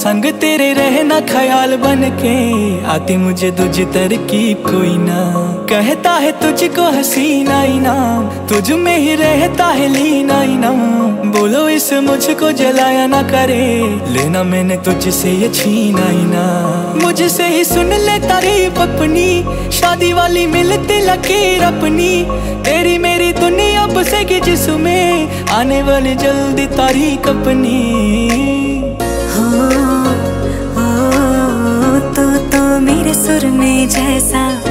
संग तेरे रहना ख्याल बन के, आती मुझे तुझ तरकीब कोई ना। कहता है तुझको हसीना इनाम, तुझ में ही रहता है लीना इनाम। बोलो इस मुझको जलाया ना करे, लेना मैंने तुझसे ये छीना ही ना। मुझसे ही सुन ले तारीफ अपनी, शादी वाली मिलती लकीर अपनी। तेरी मेरी दुनिया बसेगी जिसमें, आने वाली जल्दी तारीख अपनी। हो तो मेरे सुर में जैसा